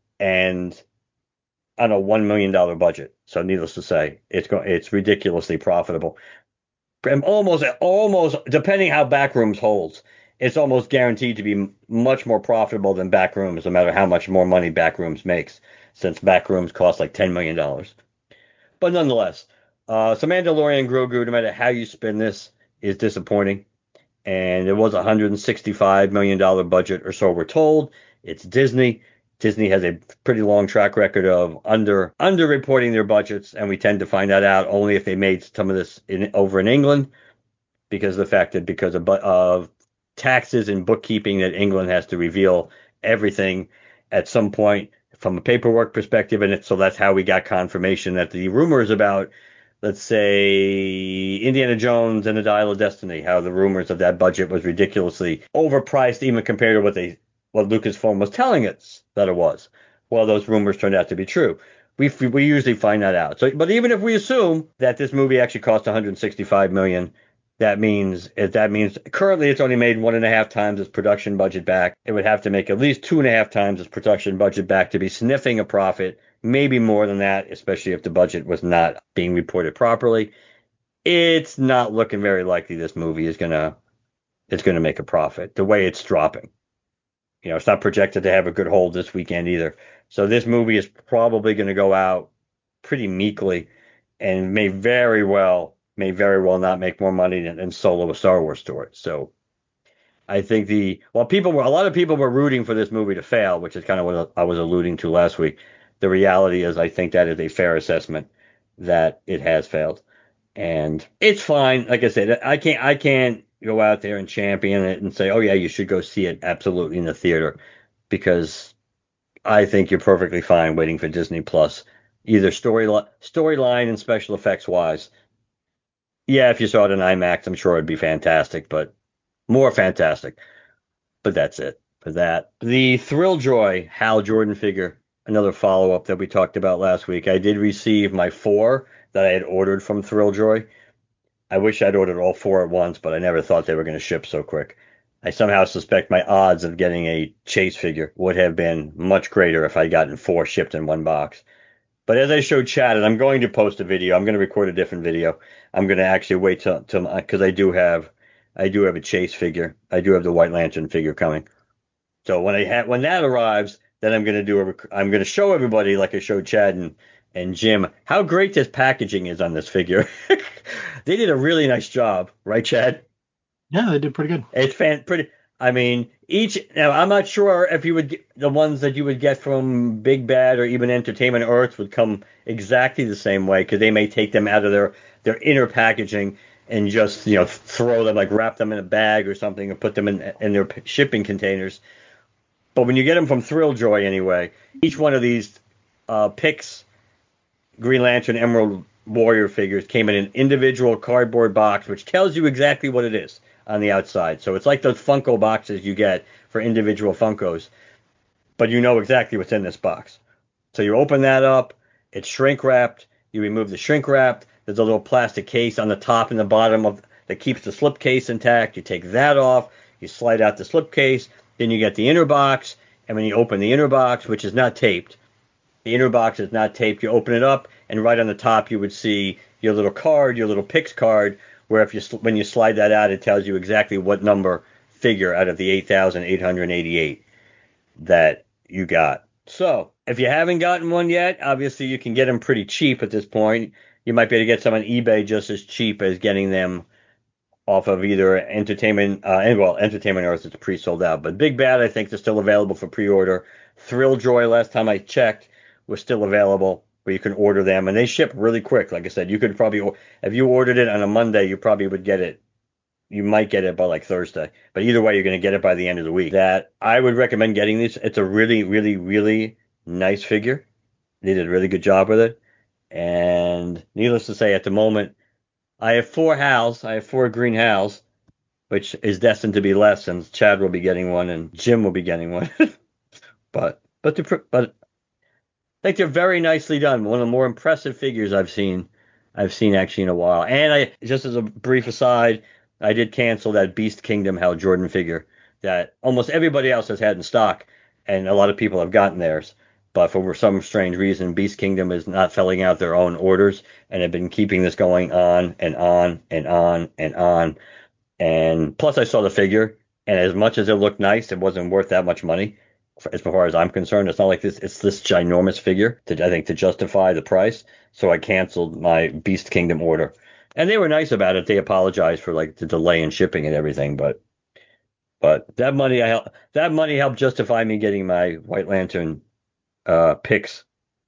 [SPEAKER 2] and on a one million dollar budget. So needless to say, it's go, it's ridiculously profitable. And almost, almost, depending how Backrooms holds, it's almost guaranteed to be much more profitable than Backrooms, no matter how much more money Backrooms makes, since Backrooms costs like ten million dollars. But nonetheless, uh, so Mandalorian Grogu, no matter how you spin this, is disappointing. And it was a one hundred sixty-five million dollars budget or so, we're told. It's Disney. Disney has a pretty long track record of under underreporting their budgets, and we tend to find that out only if they made some of this in, over in England, because of the fact that because of, of taxes and bookkeeping, that England has to reveal everything at some point from a paperwork perspective, and it, so that's how we got confirmation that the rumors about, let's say, Indiana Jones and the Dial of Destiny, how the rumors of that budget was ridiculously overpriced even compared to what they what Lucasfilm was telling us that it was. Well, those rumors turned out to be true. We we usually find that out. So, but even if we assume that this movie actually cost one hundred sixty-five million dollars, that means that means currently it's only made one and a half times its production budget back. It would have to make at least two and a half times its production budget back to be sniffing a profit, maybe more than that, especially if the budget was not being reported properly. it's not looking very likely this movie is gonna is gonna make a profit the way it's dropping. You know, it's not projected to have a good hold this weekend either. So this movie is probably going to go out pretty meekly and may very well may very well not make more money than, than Solo, a Star Wars story. So I think the while people were a lot of people were rooting for this movie to fail, which is kind of what I was alluding to last week. The reality is, I think that is a fair assessment that it has failed, and it's fine. Like I said, I can't I can't go out there and champion it and say, oh yeah, you should go see it absolutely in the theater, because I think you're perfectly fine waiting for Disney Plus, either story storyline and special effects wise. Yeah, if you saw it in IMAX, I'm sure it'd be fantastic, but more fantastic. But that's it for that. The Thrilljoy Hal Jordan figure, another follow up that we talked about last week. I did receive my four that I had ordered from Thrilljoy. I wish I'd ordered all four at once, but I never thought they were going to ship so quick. I somehow suspect my odds of getting a Chase figure would have been much greater if I'd gotten four shipped in one box. But as I showed Chad, and I'm going to post a video, I'm going to record a different video. I'm going to actually wait till, till because I do have, I do have a Chase figure. I do have the White Lantern figure coming. So when I ha- when that arrives, then I'm going to do a, rec- I'm going to show everybody, like I showed Chad and, and Jim, how great this packaging is on this figure. They did a really nice job, right, Chad?
[SPEAKER 4] Yeah, they did pretty good.
[SPEAKER 2] It's fan pretty. I mean, each. Now, I'm not sure if you would get, the ones that you would get from Big Bad or even Entertainment Earth would come exactly the same way, because they may take them out of their their inner packaging and just, you know, throw them, like wrap them in a bag or something, and put them in in their shipping containers. But when you get them from Thrilljoy anyway, each one of these uh, Pix Green Lantern Emerald Warrior figures came in an individual cardboard box, which tells you exactly what it is on the outside. So it's like those Funko boxes you get for individual Funkos, but you know exactly what's in this box. So you open that up, it's shrink wrapped, you remove the shrink wrap, there's a little plastic case on the top and the bottom of that keeps the slip case intact. You take that off, you slide out the slip case, then you get the inner box, and when you open the inner box, which is not taped, the inner box is not taped, you open it up, and right on the top you would see your little card, your little Pix card, where if you when you slide that out, it tells you exactly what number figure out of the eight thousand eight hundred eighty-eight that you got. So if you haven't gotten one yet, obviously you can get them pretty cheap at this point. You might be able to get some on eBay just as cheap as getting them off of either Entertainment, uh, and well, Entertainment Earth is pre-sold out. But Big Bad, I think, is still available for pre-order. Thrilljoy, last time I checked, was still available, where you can order them, and they ship really quick. Like I said, you could probably, if you ordered it on a Monday, you probably would get it. You might get it by like Thursday, but either way, you're going to get it by the end of the week. That I would recommend getting this. It's a really, really, really nice figure. They did a really good job with it, and needless to say, at the moment, I have four Hals. I have four green Hals, which is destined to be less, and Chad will be getting one, and Jim will be getting one. but but the, but I think they're very nicely done. One of the more impressive figures I've seen, I've seen actually in a while. And I, just as a brief aside, I did cancel that Beast Kingdom Hal Jordan figure that almost everybody else has had in stock, and a lot of people have gotten theirs. But for some strange reason, Beast Kingdom is not filling out their own orders, and have been keeping this going on and on and on and on. And plus, I saw the figure, and as much as it looked nice, it wasn't worth that much money as far as I'm concerned. It's not like this, it's this ginormous figure to, I think, to justify the price. So I canceled my Beast Kingdom order. And they were nice about it. They apologized for like the delay in shipping and everything, but but that money I that money helped justify me getting my White Lantern uh Pix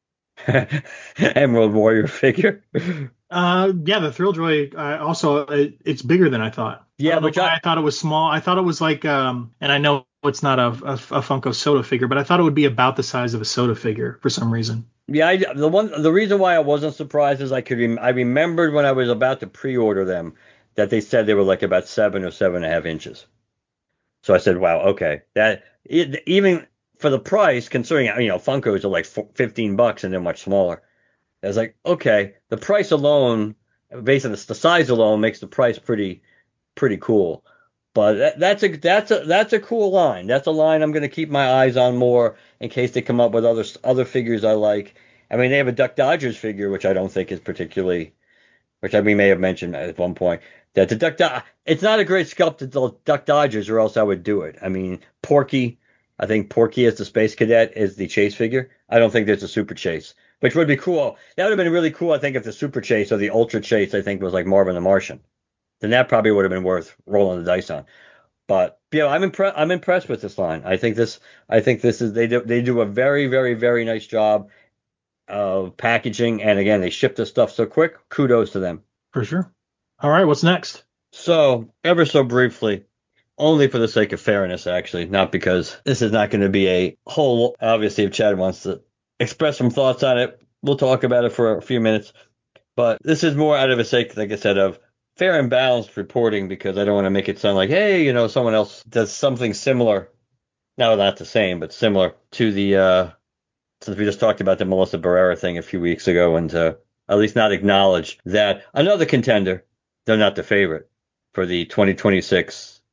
[SPEAKER 2] Emerald Warrior figure.
[SPEAKER 4] Uh, yeah, the Thrilljoy. Uh, also, it, it's bigger than I thought.
[SPEAKER 2] Yeah,
[SPEAKER 4] I don't know
[SPEAKER 2] which
[SPEAKER 4] why
[SPEAKER 2] I,
[SPEAKER 4] I thought it was small. I thought it was like, um, and I know it's not a, a, a Funko soda figure, but I thought it would be about the size of a soda figure for some reason.
[SPEAKER 2] Yeah, I, the one the reason why I wasn't surprised is I could rem, I remembered when I was about to pre-order them that they said they were like about seven or seven and a half inches. So I said, wow, okay, that it, even for the price, considering you know Funkos are like fifteen bucks and they're much smaller. I was like, okay, the price alone, based on the, the size alone, makes the price pretty pretty cool. But that, that's a that's a that's a cool line. That's a line I'm going to keep my eyes on more in case they come up with other other figures I like. I mean, they have a Duck Dodgers figure, which I don't think is particularly which we may have mentioned at one point, that the Duck Do- it's not a great sculpted Duck Dodgers, or else I would do it. I mean, Porky, I think Porky as the Space Cadet is the chase figure. I don't think there's a Super Chase, which would be cool. That would have been really cool, I think, if the Super Chase or the Ultra Chase, I think, was like Marvin the Martian. Then that probably would have been worth rolling the dice on. But yeah, I'm impressed. I'm impressed with this line. I think this. I think this is they do they do a very very very nice job of packaging, and again, they ship this stuff so quick. Kudos to them.
[SPEAKER 4] For sure. All right, what's next?
[SPEAKER 2] So, ever so briefly, only for the sake of fairness, actually, not because this is not going to be a whole. Obviously, if Chad wants to express some thoughts on it, we'll talk about it for a few minutes. But this is more out of a sake, like I said, of fair and balanced reporting, because I don't want to make it sound like, hey, you know, someone else does something similar. No, not the same, but similar to the, uh, since we just talked about the Melissa Barrera thing a few weeks ago, and to at least not acknowledge that another contender, though not the favorite, for the twenty twenty-six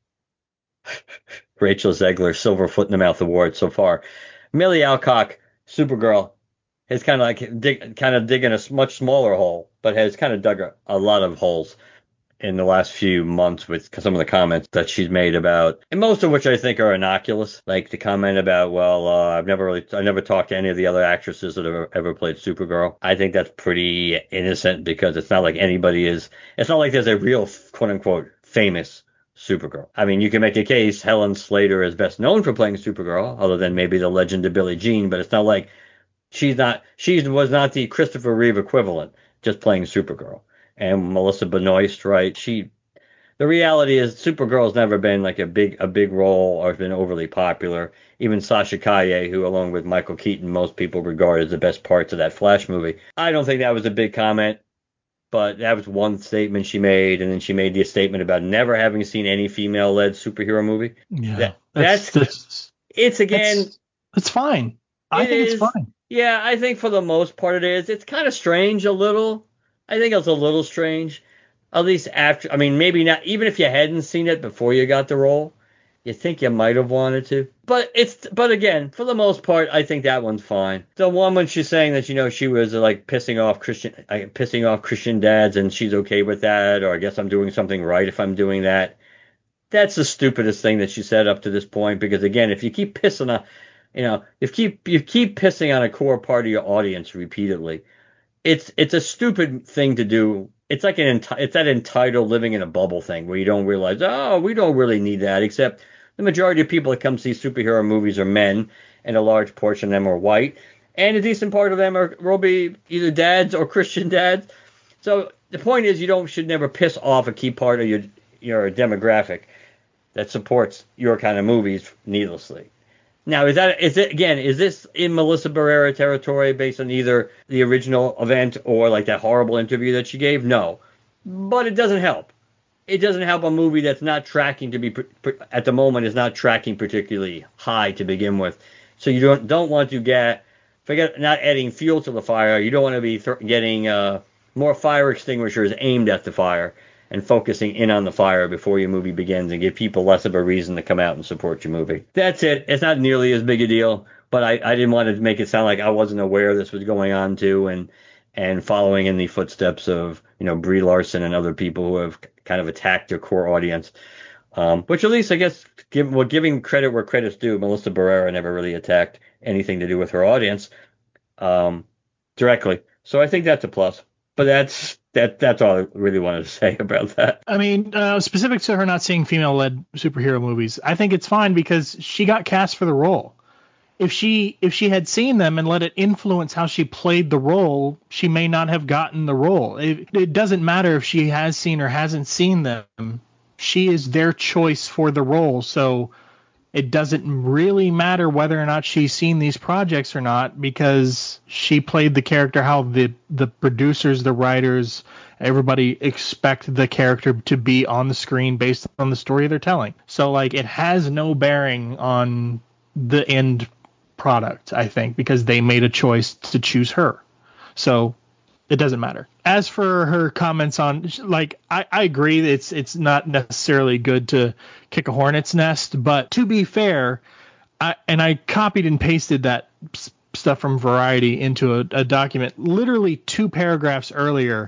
[SPEAKER 2] Rachel Zegler Silver Foot in the Mouth Award so far. Millie Alcock, Supergirl, has kind of like dig, kind of digging a much smaller hole, but has kind of dug a, a lot of holes in the last few months with some of the comments that she's made about, and most of which I think are innocuous, like the comment about, well, uh, I've never really, I never talked to any of the other actresses that have ever played Supergirl. I think that's pretty innocent, because it's not like anybody is, it's not like there's a real quote unquote famous Supergirl. I mean, you can make a case Helen Slater is best known for playing Supergirl, other than maybe the legend of Billie Jean, but it's not like she's not, she was not the Christopher Reeve equivalent just playing Supergirl. And Melissa Benoist, right? She, the reality is, Supergirl's never been like a big, a big role or been overly popular. Even Sasha Calle, who along with Michael Keaton, most people regard as the best parts of that Flash movie. I don't think that was a big comment, but that was one statement she made, and then she made the statement about never having seen any female-led superhero movie.
[SPEAKER 4] Yeah,
[SPEAKER 2] that,
[SPEAKER 4] that's,
[SPEAKER 2] that's,
[SPEAKER 4] that's
[SPEAKER 2] it's again,
[SPEAKER 4] that's, that's fine. I
[SPEAKER 2] it
[SPEAKER 4] think
[SPEAKER 2] is,
[SPEAKER 4] it's fine.
[SPEAKER 2] Yeah, I think for the most part it is. It's kind of strange a little. I think it's a little strange, at least after. I mean, maybe not. Even if you hadn't seen it before you got the role, you think you might have wanted to. But it's. But again, for the most part, I think that one's fine. The one when she's saying that, you know, she was uh, like pissing off Christian, uh, pissing off Christian dads, and she's okay with that, or I guess I'm doing something right if I'm doing that. That's the stupidest thing that she said up to this point. Because again, if you keep pissing on, you know, if keep you keep pissing on a core part of your audience repeatedly, It's it's a stupid thing to do. It's like an enti- it's that entitled living in a bubble thing where you don't realize, oh, we don't really need that. Except the majority of people that come see superhero movies are men, and a large portion of them are white, and a decent part of them are will be either dads or Christian dads. So the point is, you don't should never piss off a key part of your your demographic that supports your kind of movies needlessly. Now, is that is it again? Is this in Melissa Barrera territory based on either the original event or like that horrible interview that she gave? No, but it doesn't help. It doesn't help a movie that's not tracking to be at the moment is not tracking particularly high to begin with. So you don't don't want to get forget not adding fuel to the fire. You don't want to be th- getting uh, more fire extinguishers aimed at the fire and focusing in on the fire before your movie begins, and give people less of a reason to come out and support your movie. That's it. It's not nearly as big a deal, but I, I didn't want to make it sound like I wasn't aware this was going on too, and and following in the footsteps of, you know, Brie Larson and other people who have kind of attacked their core audience. Um, which at least I guess, give, well, giving credit where credit's due, Melissa Barrera never really attacked anything to do with her audience um, directly. So I think that's a plus. But that's that. That's all I really wanted to say about that.
[SPEAKER 4] I mean, uh, specific to her not seeing female-led superhero movies, I think it's fine because she got cast for the role. If she if she had seen them and let it influence how she played the role, she may not have gotten the role. It, it doesn't matter if she has seen or hasn't seen them. She is their choice for the role, so it doesn't really matter whether or not she's seen these projects or not, because she played the character how the the producers, the writers, everybody expect the character to be on the screen based on the story they're telling. So like it has no bearing on the end product, I think, because they made a choice to choose her. So it doesn't matter. As for her comments on, like, I, I agree it's it's not necessarily good to kick a hornet's nest, but to be fair, I, and I copied and pasted that stuff from Variety into a, a document literally two paragraphs earlier.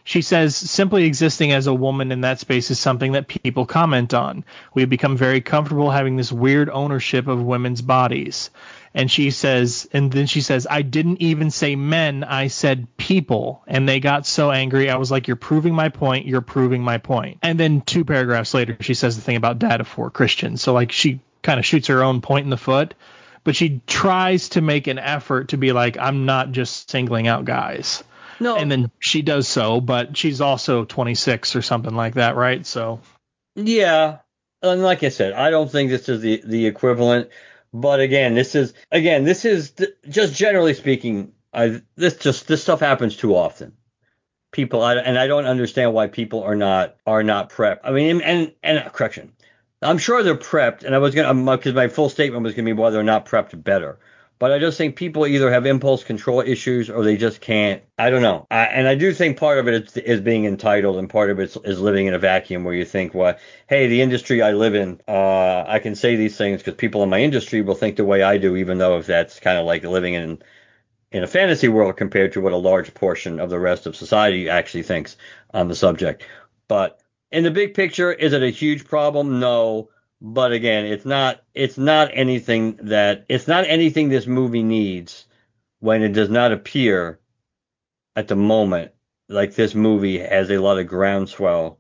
[SPEAKER 4] She says, simply existing as a woman in that space is something that people comment on. We've become very comfortable having this weird ownership of women's bodies. And she says, and then she says, I didn't even say men, I said people. And they got so angry. I was like, you're proving my point. You're proving my point. And then two paragraphs later, she says the thing about data for Christians. So like she kind of shoots her own point in the foot, but she tries to make an effort to be like, I'm not just singling out guys. No. And then she does so, but she's also twenty-six or something like that, right? So.
[SPEAKER 2] Yeah. And like I said, I don't think this is the, the equivalent. But again, this is again, this is th- just generally speaking. I this just this stuff happens too often. People, I, and I don't understand why people are not are not prepped. I mean, and and, and correction, I'm sure they're prepped. And I was gonna because my full statement was gonna be why they're not prepped better. But I just think people either have impulse control issues or they just can't. I don't know. I, and I do think part of it is, is being entitled, and part of it is, is living in a vacuum where you think, well, hey, the industry I live in, uh, I can say these things because people in my industry will think the way I do, even though if that's kind of like living in in a fantasy world compared to what a large portion of the rest of society actually thinks on the subject. But in the big picture, is it a huge problem? No. But again, it's not it's not anything that it's not anything this movie needs when it does not appear at the moment like this movie has a lot of groundswell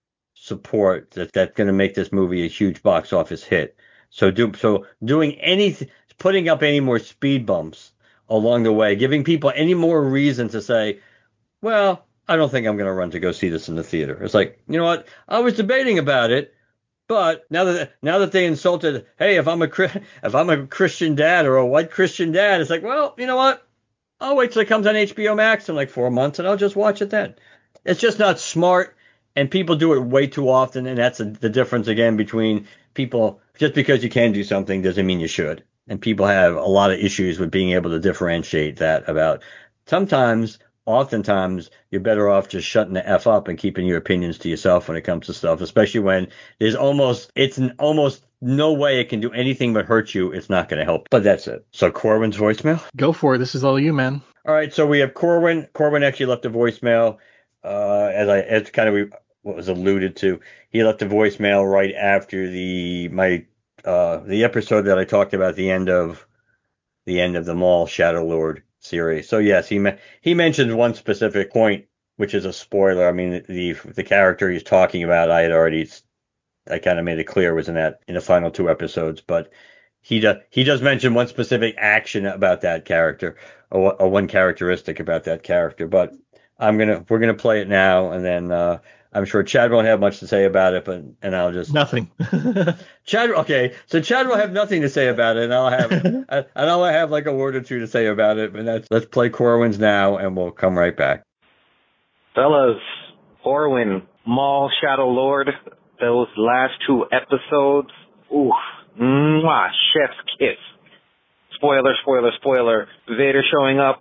[SPEAKER 2] support that that's going to make this movie a huge box office hit. So do so doing anything, putting up any more speed bumps along the way, giving people any more reason to say, well, I don't think I'm going to run to go see this in the theater. It's like, you know what? I was debating about it. But now that now that they insulted, hey, if I'm a if I'm a Christian dad or a white Christian dad, it's like, well, you know what? I'll wait till it comes on H B O Max in like four months and I'll just watch it then. It's just not smart, and people do it way too often, and that's a, the difference again between people. Just because you can do something doesn't mean you should, and people have a lot of issues with being able to differentiate that about sometimes. Oftentimes, you're better off just shutting the F up and keeping your opinions to yourself when it comes to stuff, especially when there's almost, it's an, almost no way it can do anything but hurt you. It's not going to help. But that's it. So Corwin's voicemail?
[SPEAKER 3] Go for it. This is all you, man.
[SPEAKER 2] All right. So we have Corwin. Corwin actually left a voicemail, uh, as I, as kind of what was alluded to. He left a voicemail right after the, my, uh, the episode that I talked about, the end of, the end of the Maul Shadow Lord series. So yes, he he mentioned one specific point, which is a spoiler. I mean, the the character he's talking about, I had already, I kind of made it clear was in that in the final two episodes. But he does he does mention one specific action about that character, or, or one characteristic about that character. But I'm gonna we're gonna play it now, and then uh, I'm sure Chad won't have much to say about it, but and I'll just
[SPEAKER 3] nothing.
[SPEAKER 2] Chad, okay, so Chad will have nothing to say about it, and I'll have and I'll have like a word or two to say about it. But that's let's play Corwin's now, and we'll come right back.
[SPEAKER 5] Fellas, Corwin, Maul, Shadow Lord, those last two episodes, ooh, mwah, chef's kiss. Spoiler, spoiler, spoiler. Vader showing up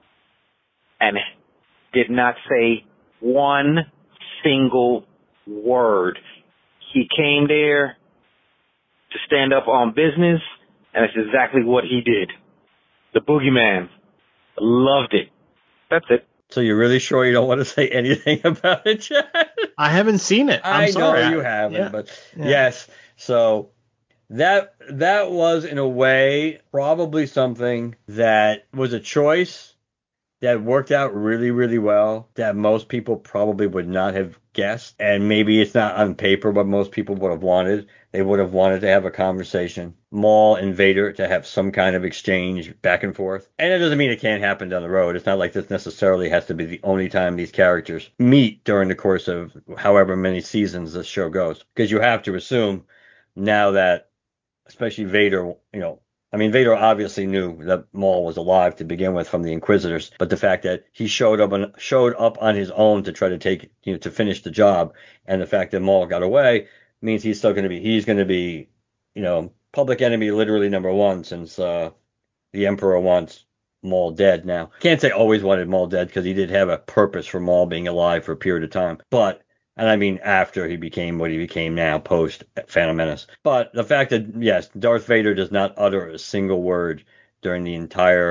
[SPEAKER 5] and did not say one single word. He came there to stand up on business, and it's exactly what he did. The Boogeyman. Loved it. That's it.
[SPEAKER 2] So you're really sure you don't want to say anything about it, Chad?
[SPEAKER 3] I haven't seen it. I'm
[SPEAKER 2] I
[SPEAKER 3] sorry.
[SPEAKER 2] know you haven't,
[SPEAKER 3] yeah.
[SPEAKER 2] but
[SPEAKER 3] yeah.
[SPEAKER 2] yes. So that that was in a way probably something that was a choice that worked out really, really well, that most people probably would not have guessed. And maybe it's not on paper what most people would have wanted. They would have wanted to have a conversation, Maul and Vader to have some kind of exchange back and forth. And it doesn't mean it can't happen down the road. It's not like this necessarily has to be the only time these characters meet during the course of however many seasons this show goes. Because you have to assume now that, especially Vader, you know, I mean, Vader obviously knew that Maul was alive to begin with from the Inquisitors, but the fact that he showed up on showed up on his own to try to take, you know, to finish the job, and the fact that Maul got away means he's still going to be he's going to be, you know, public enemy literally number one since uh, the Emperor wants Maul dead. Now, can't say always wanted Maul dead because he did have a purpose for Maul being alive for a period of time, but. And I mean after he became what he became now, post Phantom Menace. But the fact that, yes, Darth Vader does not utter a single word during the entire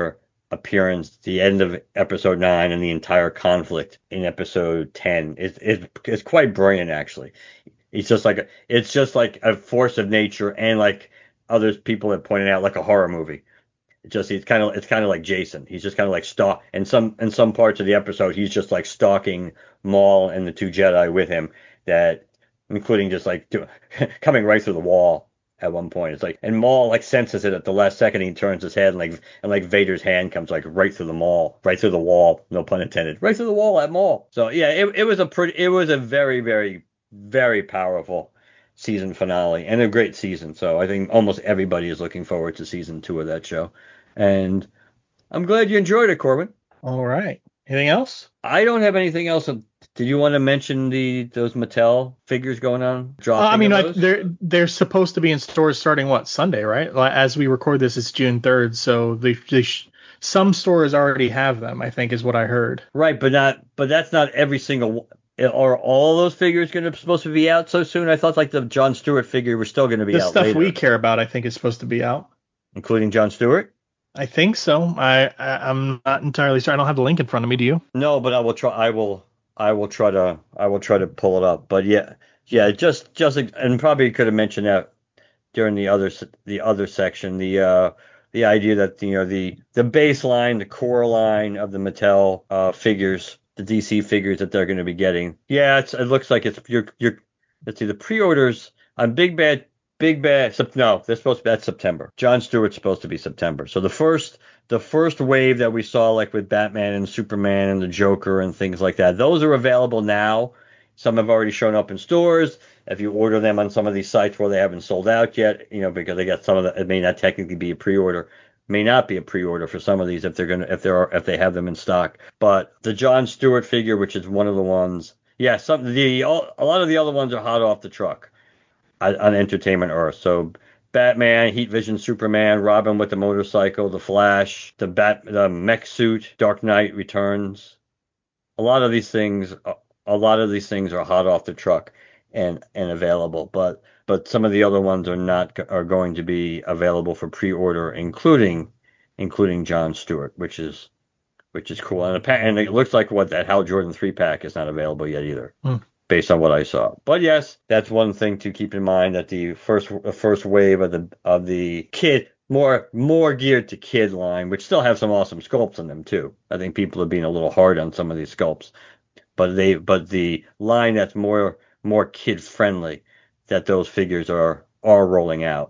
[SPEAKER 2] appearance, the end of episode nine, and the entire conflict in episode ten is is is quite brilliant. Actually, he's just like a, it's just like a force of nature, and like other people have pointed out, like a horror movie. It just he's kind of it's kind of like Jason. He's just kind of like stalk. And some in some parts of the episode, he's just like stalking Maul and the two Jedi with him. That including just like do, coming right through the wall at one point. It's like, and Maul like senses it at the last second. He turns his head and like and like Vader's hand comes like right through the Maul, right through the wall. No pun intended. Right through the wall at Maul. So yeah, it it was a pretty it was a very very very powerful season finale and a great season. So I think almost everybody is looking forward to season two of that show. And I'm glad you enjoyed it, Corbin.
[SPEAKER 4] All right. Anything else?
[SPEAKER 2] I don't have anything else. Did you want to mention the those Mattel figures going on? Dropping
[SPEAKER 4] Uh, I mean,
[SPEAKER 2] of
[SPEAKER 4] I,
[SPEAKER 2] those?
[SPEAKER 4] they're they're supposed to be in stores starting what Sunday, right? Like, as we record this, it's June third, so they, they sh- some stores already have them. I think is what I heard.
[SPEAKER 2] Right, but not. But that's not every single. Are all those figures going to supposed to be out so soon? I thought like the Jon Stewart figure was still going to be
[SPEAKER 4] The
[SPEAKER 2] out
[SPEAKER 4] stuff
[SPEAKER 2] later,
[SPEAKER 4] we care about, I think, is supposed to be out.
[SPEAKER 2] including Jon Stewart.
[SPEAKER 4] I think so. I, I I'm not entirely sure. I don't have the link in front of me. Do you?
[SPEAKER 2] No, but I will try. I will. I will try to. I will try to pull it up. But yeah, yeah. Just, just, and probably could have mentioned that during the other, the other section. The, uh, the idea that you know the the baseline, the core line of the Mattel uh, figures, the D C figures that they're going to be getting. Yeah, it's, it looks like it's you're you're. Let's see, the pre-orders on Big Bad. Big Bad, no, they're supposed to be, that's September. Jon Stewart's supposed to be September. So the first, the first wave that we saw, like with Batman and Superman and the Joker and things like that, those are available now. Some have already shown up in stores. If you order them on some of these sites where they haven't sold out yet, you know, because they got some of the, it may not technically be a pre-order, may not be a pre-order for some of these if they're gonna, if there are, if they have them in stock. But the Jon Stewart figure, which is one of the ones, yeah, some the a lot of the other ones are hot off the truck on Entertainment Earth. So Batman, Heat Vision, Superman, Robin with the motorcycle, the Flash, the Bat, the mech suit, Dark Knight Returns. A lot of these things, a lot of these things are hot off the truck and and available. But but some of the other ones are not are going to be available for pre-order, including including Jon Stewart, which is which is cool. And, a, and it looks like what that Hal Jordan three pack is not available yet either.
[SPEAKER 4] Hmm.
[SPEAKER 2] Based on what I saw. But yes, that's one thing to keep in mind, that the first the first wave of the of the kid more more geared to kid line, which still have some awesome sculpts in them too. I think people are being a little hard on some of these sculpts, but they but the line that's more more kid friendly, that those figures are are rolling out.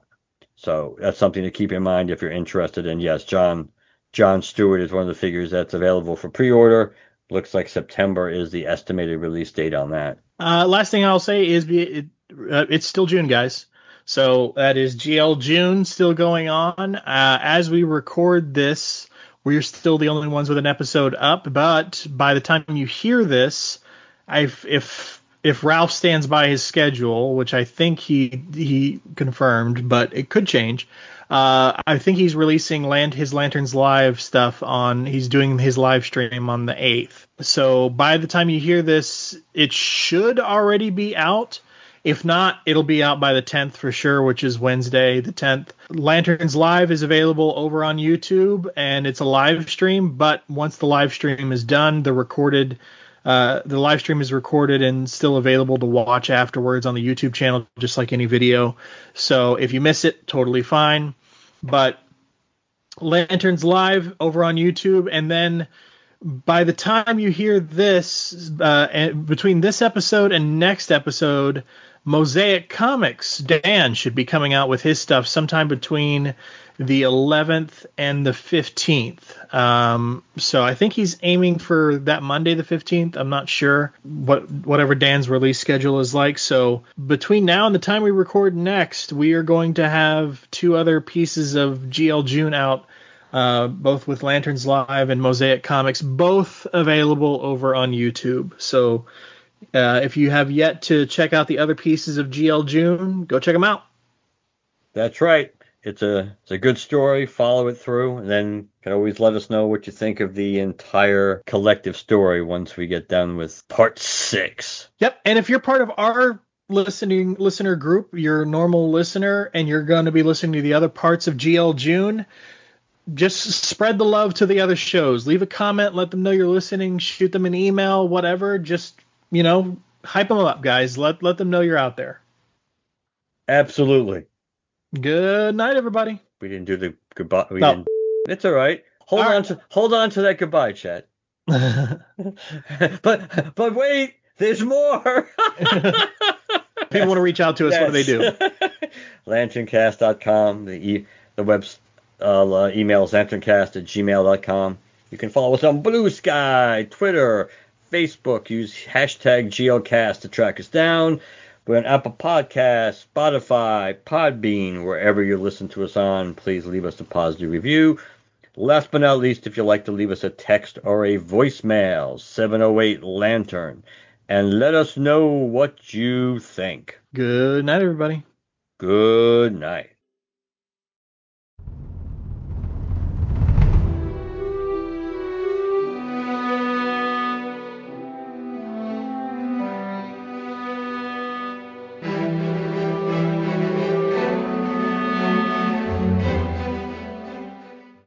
[SPEAKER 2] So that's something to keep in mind if you're interested. And yes, John Jon Stewart is one of the figures that's available for pre-order. Looks like September is the estimated release date on that.
[SPEAKER 4] Uh, last thing I'll say is it, uh, it's still June, guys. So that is G L June still going on. Uh, as we record this, we're still the only ones with an episode up. But by the time you hear this, I've, if if Ralph stands by his schedule, which I think he he confirmed, but it could change. Uh, I think he's releasing land his Lanterns Live stuff on. He's doing his live stream on the eighth. So by the time you hear this, it should already be out. If not, it'll be out by the tenth for sure, which is Wednesday the tenth. Lanterns Live is available over on YouTube, and it's a live stream. But once the live stream is done, the recorded uh, the live stream is recorded and still available to watch afterwards on the YouTube channel, just like any video. So if you miss it, totally fine. But Lanterns Live over on YouTube, and then by the time you hear this, uh, and between this episode and next episode, Mosaic Comics, Dan, should be coming out with his stuff sometime between the eleventh and the fifteenth. Um, so I think he's aiming for that Monday the fifteenth. I'm not sure what whatever Dan's release schedule is like. So between now and the time we record next, we are going to have two other pieces of G L June out, uh, both with Lanterns Live and Mosaic Comics, both available over on YouTube. So uh, if you have yet to check out the other pieces of G L June, go check them out.
[SPEAKER 2] That's right. It's a it's a good story. Follow it through, and then you can always let us know what you think of the entire collective story once we get done with part six.
[SPEAKER 4] Yep. And if you're part of our listening listener group, your normal listener, and you're going to be listening to the other parts of G L June, just spread the love to the other shows. Leave a comment, let them know you're listening, shoot them an email, whatever. Just, you know, hype them up, guys. Let let them know you're out there.
[SPEAKER 2] Absolutely.
[SPEAKER 4] Good night, everybody.
[SPEAKER 2] We didn't do the goodbye. We
[SPEAKER 4] No.
[SPEAKER 2] didn't. It's all right. Hold
[SPEAKER 4] All
[SPEAKER 2] on
[SPEAKER 4] right.
[SPEAKER 2] to hold on to that goodbye, Chad. but but wait, there's more.
[SPEAKER 4] People want to reach out to us.
[SPEAKER 2] Yes.
[SPEAKER 4] What do they do?
[SPEAKER 2] lanterncast dot com. The e, the web uh, email is lanterncast at gmail dot com. You can follow us on Blue Sky, Twitter, Facebook. Use hashtag Geocast to track us down. We're on Apple Podcasts, Spotify, Podbean, wherever you listen to us on. Please leave us a positive review. Last but not least, if you'd like to leave us a text or a voicemail, seven oh eight Lantern, and let us know what you think.
[SPEAKER 4] Good night, everybody.
[SPEAKER 2] Good night.